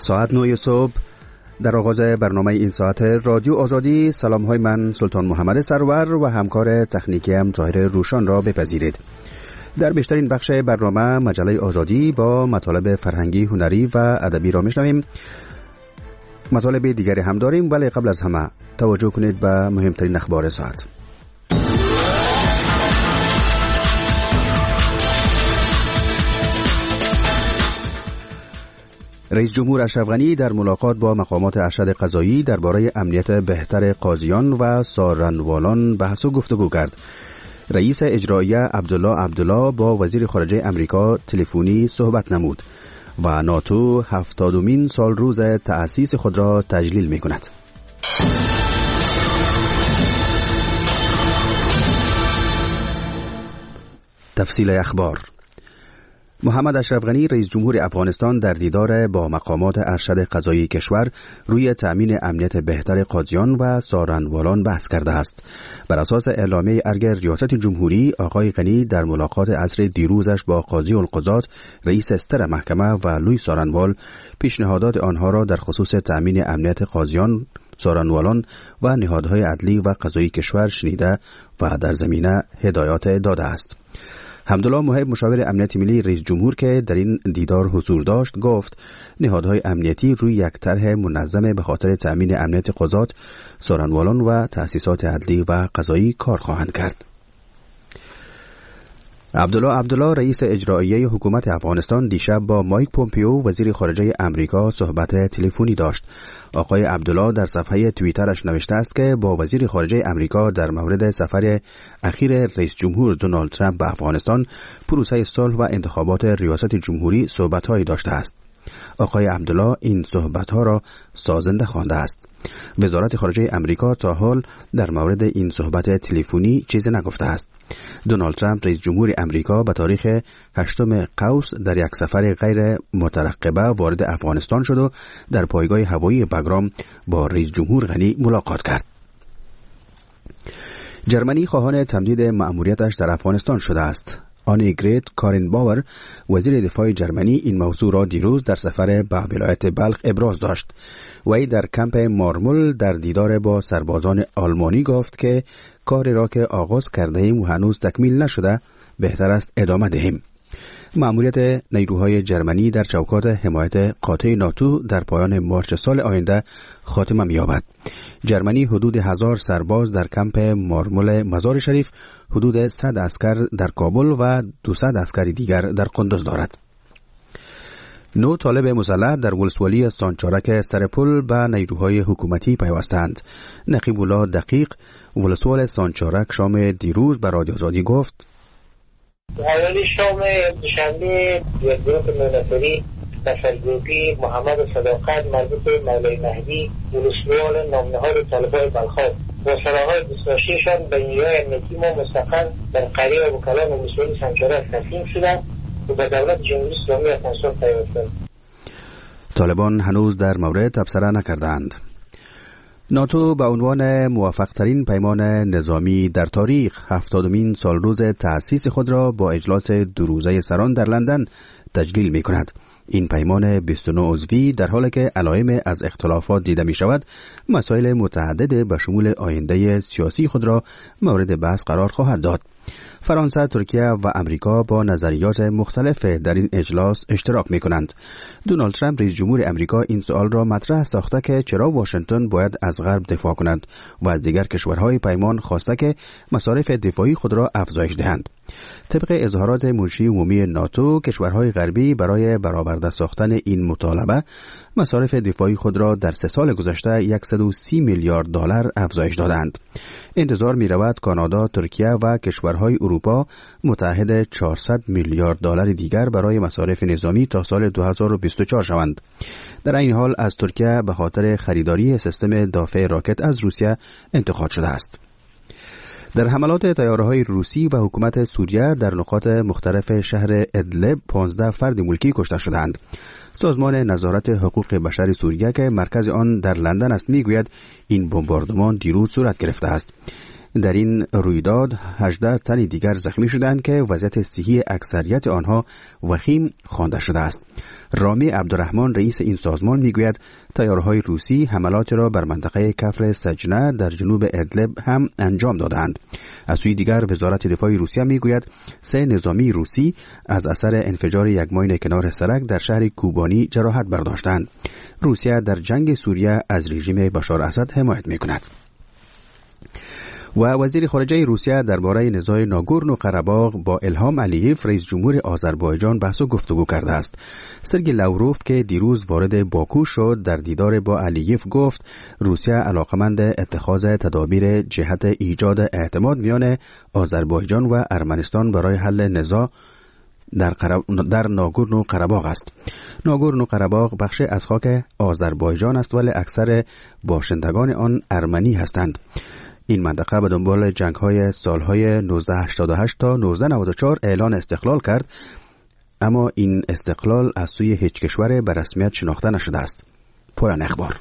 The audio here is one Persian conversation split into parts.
ساعت 9 صبح در آغاز برنامه این ساعت رادیو آزادی سلام های من سلطان محمد سرور و همکار تکنیکی هم طاهر روشان را بپذیرید. در بیشترین بخش برنامه مجله آزادی با مطالب فرهنگی، هنری و ادبی را میشنویم. مطالب دیگری هم داریم، ولی قبل از همه توجه کنید به مهمترین اخبار ساعت. رئیس جمهور اشرف غنی در ملاقات با مقامات ارشد قضایی درباره امنیت بهتر قاضیان و سارنوالان بحث و گفتگو کرد. رئیس اجرایی عبدالله با وزیر خارجه امریکا تلفنی صحبت نمود و ناتو 70مین سال روز تأسیس خود را تجلیل می کند. تفصیل اخبار. محمد اشرف غنی رئیس جمهور افغانستان در دیدار با مقامات ارشد قضایی کشور روی تأمین امنیت بهتر قاضیان و سارنوالان بحث کرده است. بر اساس اعلامیه ارگ ریاست جمهوری، آقای غنی در ملاقات عصر دیروزش با قاضی القضات، رئیس استر محکمه و لوی سارنوال پیشنهادات آنها را در خصوص تأمین امنیت قاضیان، سارنوالان و نهادهای عدلی و قضایی کشور شنیده و در زمینه هدایات داده است. حمدالله محب مشاور امنیت ملی رئیس جمهور که در این دیدار حضور داشت گفت نهادهای امنیتی روی یک طرح منظم به خاطر تأمین امنیت قضات، سارنوالان و تأسیسات عدلی و قضایی کار خواهند کرد. عبدالله رئیس اجرایی حکومت افغانستان دیشب با مایک پومپیو وزیر خارجه امریکا صحبت تلفنی داشت. آقای عبدالله در صفحه توییترش نوشته است که با وزیر خارجه امریکا در مورد سفر اخیر رئیس جمهور دونالد ترامپ به افغانستان، پروسه صلح و انتخابات ریاست جمهوری صحبت‌هایی داشته است. آقای عبدالله این صحبت‌ها را سازنده خوانده است. وزارت خارجه امریکا تا حال در مورد این صحبت تلفنی چیزی نگفته است. دونالد ترامپ رئیس جمهور امریکا به تاریخ 8 قوس در یک سفر غیر مترقبه وارد افغانستان شد و در پایگاه هوایی بگرام با رئیس جمهور غنی ملاقات کرد. جرمنی خواهان تمدید مأموریتش در افغانستان شده است. آنیگریت کارین باور وزیر دفاع جرمنی این موضوع را دیروز در سفر به ولایت بلخ ابراز داشت. وی در کمپ مارمول در دیدار با سربازان آلمانی گفت که کاری را که آغاز کرده ایم و هنوز تکمیل نشده بهتر است ادامه دهیم. مأموریت نیروهای جرمنی در چوکات حمایت قاطع ناتو در پایان مارچ سال آینده خاتمه می‌یابد. جرمنی حدود 1000 سرباز در کمپ مارمول مزار شریف، حدود 100 عسکر در کابل و 200 عسکر دیگر در قندوز دارد. 9 طالب مسلح در ولسوالی سانچارک سرپل به نیروهای حکومتی پیوستند. نقیب الله دقیق ولسوال سانچارک شام دیروز به رادیو آزادی گفت حوالی شام دوشنبه یک گروه نونفری تفرگروپی محمد صداقت مربوط به مولای مهدی ولسوال نامنهاد طالبان بلخاب و سراهای دستاشیشان به نیروهای امنیتی ما مستقل در قریه و کلان و ولسوالی سانچارک تسلیم شدند و به دولت جمهوری اسلامی افغانستان پیوستند. طالبان هنوز در مورد تبصره نکردند. ناتو به عنوان موفق‌ترین پیمان نظامی در تاریخ 70مین سال روز تأسیس خود را با اجلاس 2 روزه سران در لندن تجلیل می کند. این پیمان 29 عضوی در حالی که علائم از اختلافات دیده می شود، مسائل متعدد به شمول آینده سیاسی خود را مورد بحث قرار خواهد داد. فرانسه، ترکیه و امریکا با نظریات مختلف در این اجلاس اشتراک می کنند. دونالد ترامپ رئیس جمهور امریکا این سوال را مطرح ساخته که چرا واشنگتن باید از غرب دفاع کند و از دیگر کشورهای پیمان خواسته که مصارف دفاعی خود را افزایش دهند. طبق اظهارات منشی عمومی ناتو، کشورهای غربی برای برآورده ساختن این مطالبه مصارف دفاعی خود را در 3 سال گذشته 130 میلیارد دلار افزایش دادند. انتظار می رود کانادا، ترکیه و کشورهای اروپا متحد 400 میلیارد دلار دیگر برای مصارف نظامی تا سال 2024 شوند. در این حال از ترکیه به خاطر خریداری سیستم دافع راکت از روسیه انتقاد شده است. در حملات طیاره‌های روسی و حکومت سوریه در نقاط مختلف شهر ادلب 15 فرد ملکی کشته شدند. سازمان نظارت حقوق بشر سوریه که مرکز آن در لندن است میگوید این بمباردمان دیروز صورت گرفته است. در این رویداد 18 تن دیگر زخمی شدند که وضعیت صحی اکثریت آنها وخیم خوانده شده است. رامی عبدالرحمن رئیس این سازمان میگوید تیارهای روسی حملات را بر منطقه کفر سجنه در جنوب ادلب هم انجام دادند. از سوی دیگر وزارت دفاع روسیه میگوید 3 نظامی روسی از اثر انفجار یک ماین کنار سرک در شهر کوبانی جراحت برداشتند. روسیه در جنگ سوریه از رژیم بشار اسد حمایت میکند. و وزیر خارجه روسیه درباره نزاع ناگورنو قره‌باغ با الهام علییف رئیس جمهور آذربایجان بحث و گفتگو کرده است. سرگی لاوروف که دیروز وارد باکو شد در دیدار با علییف گفت روسیه علاقمند اتخاذ تدابیر جهت ایجاد اعتماد میان آذربایجان و ارمنستان برای حل نزاع در ناگورنو قره‌باغ است. ناگورنو قره‌باغ بخش از خاک آذربایجان است ولی اکثر باشندگان آن ارمنی هستند. این منطقه به دنبال جنگ‌های سال‌های 1988 تا 1994 اعلان استقلال کرد، اما این استقلال از سوی هیچ کشور به رسمیت شناخته نشده است. پایان اخبار.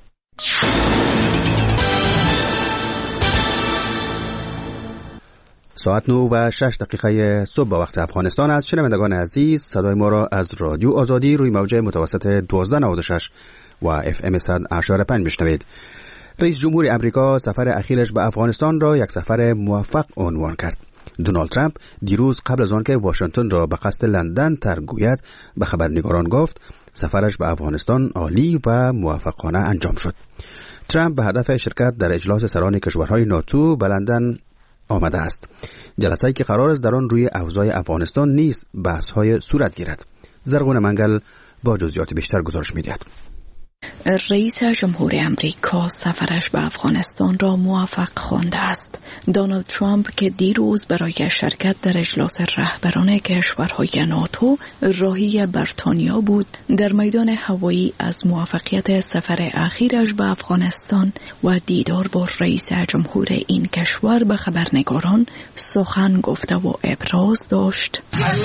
ساعت 9:06 صبح به وقت افغانستان است. شنوندگان عزیز، صدای ما را از رادیو آزادی روی موج متوسط 1296 و FM 100.5 میشنوید. رئیس جمهور امریکا سفر اخیرش به افغانستان را یک سفر موفق عنوان کرد. دونالد ترامپ دیروز قبل از آن که واشنگتن را به قصد لندن ترک گوید به خبرنگاران گفت سفرش به افغانستان عالی و موفقانه انجام شد. ترامپ به هدف شرکت در اجلاس سران کشورهای ناتو به لندن آمده است. جلسه‌ای که قرار است در آن روی اوضاع افغانستان نیز بحث‌های صورت گیرد. زرغون منگل با جزئیات بیشتر گزارش می‌دهد. رئیس جمهور امریکا سفرش به افغانستان را موفق خوانده است. دونالد ترامپ که دیروز برای شرکت در اجلاس رهبران کشورهای ناتو راهی بریتانیا بود، در میدان هوایی از موفقیت سفر اخیرش به افغانستان و دیدار با رئیس جمهور این کشور به خبرنگاران سخن گفته و ابراز داشت.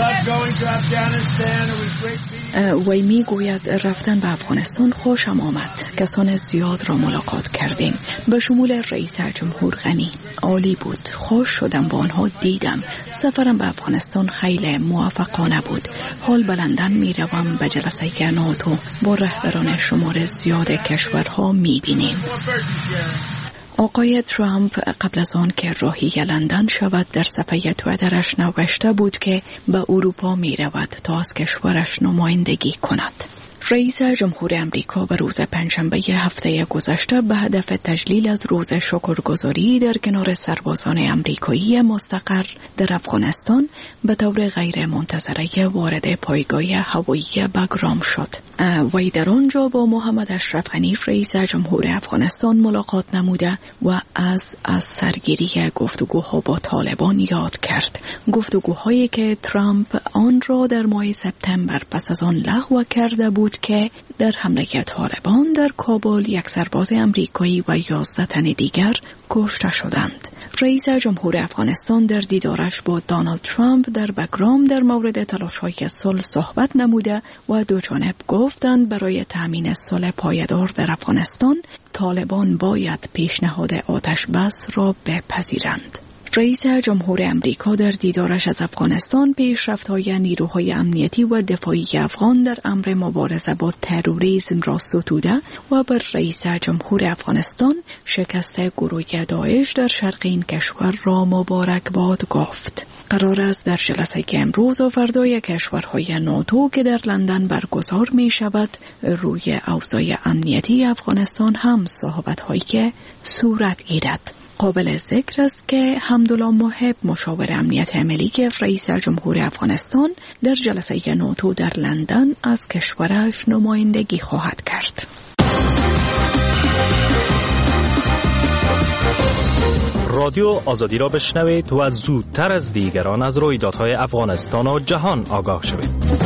وی میگوید رفتن به افغانستان خوشم آمد. کسان زیاد را ملاقات کردیم، به شمول رئیس جمهور غنی. عالی بود. خوش شدم با آنها دیدم. سفرم به افغانستان خیلی موفقانه بود. حال به لندن می روم به جلسه ناتو با رهبران شمار زیاد کشورها می بینیم. آقای ترامپ قبل از آن که راهی لندن شود در صفحه توییترش نوشته بود که به اروپا می رود تا از کشورش نمایندگی کند. رئیس جمهور امریکا به روز پنجشنبه هفته گذشته به هدف تجلیل از روز شکرگزاری در کنار سربازان امریکایی مستقر در افغانستان به طور غیر منتظره وارد پایگاه هوایی بگرام شد. وی در آنجا با محمد اشرف غنی رئیس جمهور افغانستان ملاقات نموده و از سرگیری گفتگوها با طالبان یاد کرد. گفتگوهایی که ترامپ آن را در ماه سپتامبر پس از آن لغو کرده بود که در حمله طالبان در کابل یک سرباز امریکایی و 11 تن دیگر کشته شدند. رئیس جمهور افغانستان در دیدارش با دونالد ترامپ در بگرام در مورد تلاش‌های صلح صحبت نموده و دو جانب گفتند برای تامین صلح پایدار در افغانستان طالبان باید پیشنهاد آتش بس را بپذیرند. رئیس جمهور امریکا در دیدارش از افغانستان پیشرفت‌های نیروهای امنیتی و دفاعی افغان در امر مبارزه با تروریسم را ستوده و بر رئیس جمهور افغانستان شکست گروه داعش در شرق این کشور را مبارکباد گفت. قرار است در جلسه که امروز و فردای کشورهای ناتو که در لندن برگزار می شود روی اوضاع امنیتی افغانستان هم صحبت‌هایی صورت گیرد. قابل ذکر است که حمدالله محب مشاور امنیت ملی که رئیس جمهور افغانستان در جلسه ناتو در لندن از کشورش نمایندگی خواهد کرد. رادیو آزادی را بشنوید و زودتر از دیگران از رویدادهای افغانستان و جهان آگاه شوید.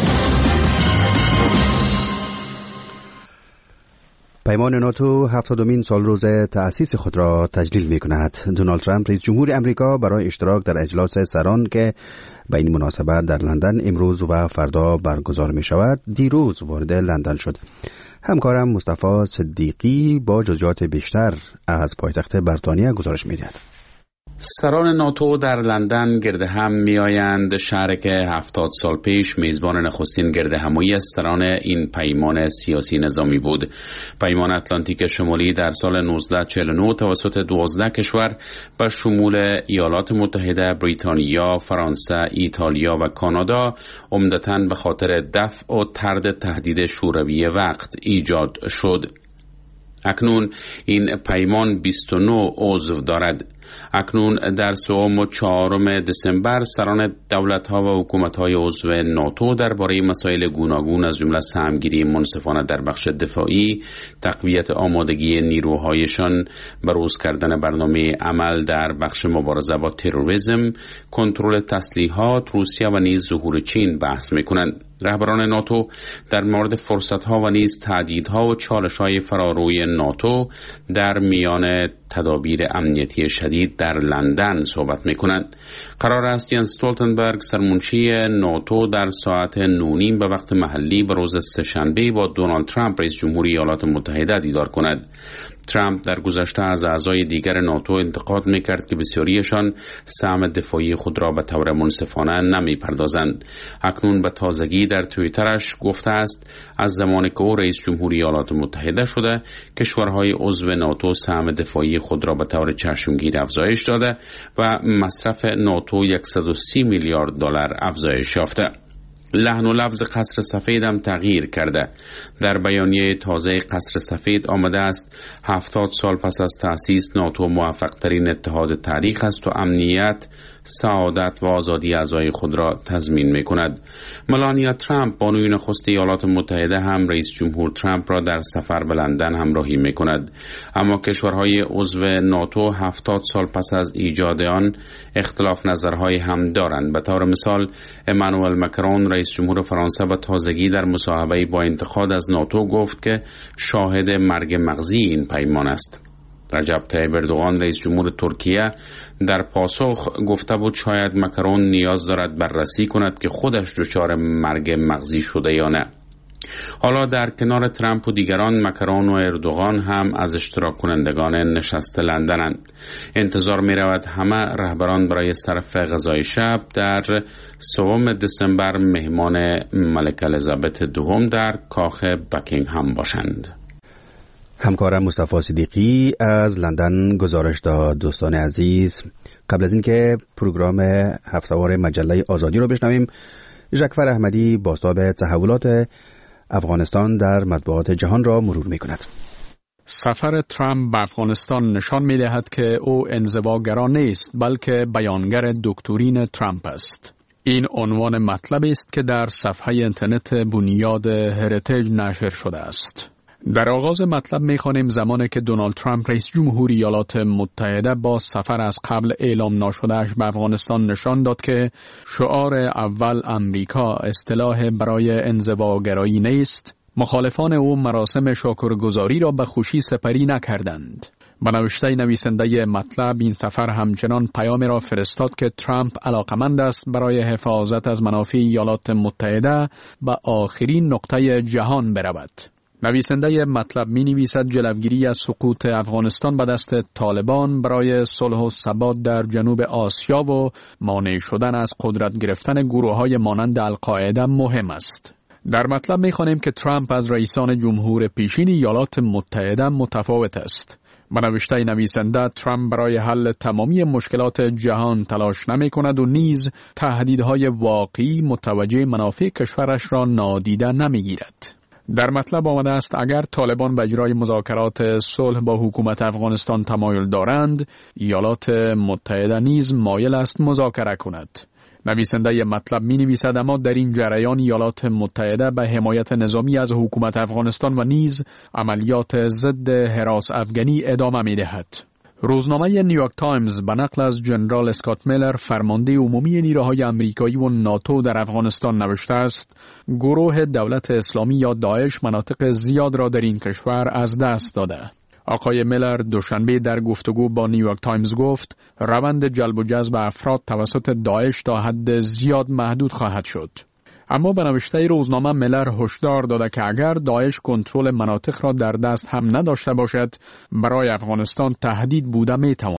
پیمان ناتو 70مین سالروز تأسیس خود را تجلیل می کند. دونالد ترامپ رئیس جمهور امریکا برای اشتراک در اجلاس سران که به این مناسبت در لندن امروز و فردا برگزار می شود دیروز وارد لندن شد. همکارم مصطفی صدیقی با جزئیات بیشتر از پایتخت بریتانیا گزارش می دهد. سران ناتو در لندن گرد هم می آیند، شهری که 70 سال پیش میزبان نخستین گرد همایی سران این پیمان سیاسی نظامی بود. پیمان اتلانتیک شمالی در سال 1949 توسط 12 کشور به شمول ایالات متحده، بریتانیا، فرانسه، ایتالیا و کانادا عمدتاً به خاطر دفع و طرد تهدید شوروی وقت ایجاد شد. اکنون این پیمان 29 عضو دارد. اکنون در 3 و 4 دسامبر سران دولت‌ها و حکومت‌های عضو ناتو درباره مسائل گوناگون از جمله سهمگیری منصفانه در بخش دفاعی، تقویت آمادگی نیروهایشان، بروز کردن برنامه عمل در بخش مبارزه با تروریسم، کنترل تسلیحات روسیه و نیز ظهور چین بحث می‌کنند. رهبران ناتو در مورد فرصت‌ها و نیز تهدیدها و چالش‌های فراروی ناتو در میان تدابیر امنیتی شدید در لندن صحبت می‌کنند. قرار است جنس استولتنبرگ سرمنشی ناتو در ساعت 9:30 به وقت محلی به روز سه‌شنبه با دونالد ترامپ رئیس جمهوری ایالات متحده دیدار کند. ترامپ در گذشته از اعضای دیگر ناتو انتقاد می‌کرد که بسیاریشان سهم دفاعی خود را به طور منصفانه نمی‌پردازند. اکنون به تازگی در توییترش گفته است از زمانی که او رئیس جمهوری ایالات متحده شده، کشورهای عضو ناتو سهم دفاعی خود را به طور چشمگیر افزایش داده و مصرف ناتو 130 میلیارد دلار افزایش یافته. لحن و لفظ قصر سفید هم تغییر کرده. در بیانیه تازه قصر سفید آمده است 70 سال پس از تأسیس ناتو موفق ترین اتحاد تاریخ است و امنیت، سعادت و آزادی اعضای خود را تضمین می کند. ملانیا ترامپ بانوی نخست ایالات متحده هم رئیس جمهور ترامپ را در سفر به لندن همراهی می کند. اما کشورهای عضو ناتو 70 سال پس از ایجاد آن اختلاف نظرهای هم دارند. به طور مثال امانوئل مکرون رئیس جمهور فرانسه به تازگی در مصاحبه‌ای با انتقاد از ناتو گفت که شاهد مرگ مغزی این پیمان است. رجب طیب اردوغان رئیس جمهور ترکیه در پاسخ گفته بود شاید مکرون نیاز دارد بررسی کند که خودش دچار مرگ مغزی شده یا نه. حالا در کنار ترامپ و دیگران مکرون و اردوغان هم از اشتراک کنندگان نشست لندنند. انتظار می رود همه رهبران برای صرف غذای شب در 3 دسامبر مهمان ملکه الیزابت دوم در کاخ بکینگهام باشند. همکارم مصطفی صدیقی از لندن گزارش داد. دوستان عزیز، قبل از اینکه پروگرام هفته‌وار مجله آزادی رو بشنویم، ژکفر احمدی بازتاب تحولات افغانستان در مطبوعات جهان را مرور می‌کند. سفر ترامپ به افغانستان نشان می‌دهد که او انزواگرا نیست، بلکه بیانگر دکترین ترامپ است. این عنوان مطلب است که در صفحه اینترنت بنیاد هریتیج نشر شده است. در آغاز مطلب می‌خوانیم زمانی که دونالد ترامپ رئیس جمهوری ایالات متحده با سفر از قبل اعلام ناشده‌اش به افغانستان نشان داد که شعار اول امریکا اصطلاح برای انزواگرایی نیست، مخالفان او مراسم شاکرگزاری را به خوشی سپری نکردند. به نوشته نویسنده مطلب این سفر همچنان پیامی را فرستاد که ترامپ علاقمند است برای حفاظت از منافع ایالات متحده به آخرین نقطه جهان برود. نویسنده مطلب می نویسد جلوگیری از سقوط افغانستان به دست طالبان برای صلح و ثبات در جنوب آسیا و مانع شدن از قدرت گرفتن گروه‌های مانند القاعده مهم است. در مطلب می خوانیم که ترامپ از رئیسان جمهور پیشین ایالات متحده متفاوت است. به نوشته نویسنده ترامپ برای حل تمامی مشکلات جهان تلاش نمی کند و نیز تهدیدهای واقعی متوجه منافع کشورش را نادیده نمی گیرد. در مطلب آمده است اگر طالبان به اجرای مذاکرات صلح با حکومت افغانستان تمایل دارند، ایالات متحده نیز مایل است مذاکره کند. نویسنده مطلب می نویسد اما در این جریان ایالات متحده به حمایت نظامی از حکومت افغانستان و نیز عملیات ضد هراس افغانی ادامه می دهد. روزنامه نیویورک تایمز به نقل از جنرال اسکات میلر فرمانده عمومی نیروهای آمریکایی و ناتو در افغانستان نوشته است گروه دولت اسلامی یا داعش مناطق زیاد را در این کشور از دست داده. آقای میلر دوشنبه در گفتگو با نیویورک تایمز گفت روند جلب و جذب افراد توسط داعش تا حد زیاد محدود خواهد شد. اما به نوشته روزنامه میلر هشدار داده که اگر داعش کنترل مناطق را در دست هم نداشته باشد، برای افغانستان تهدید بوده میتواند.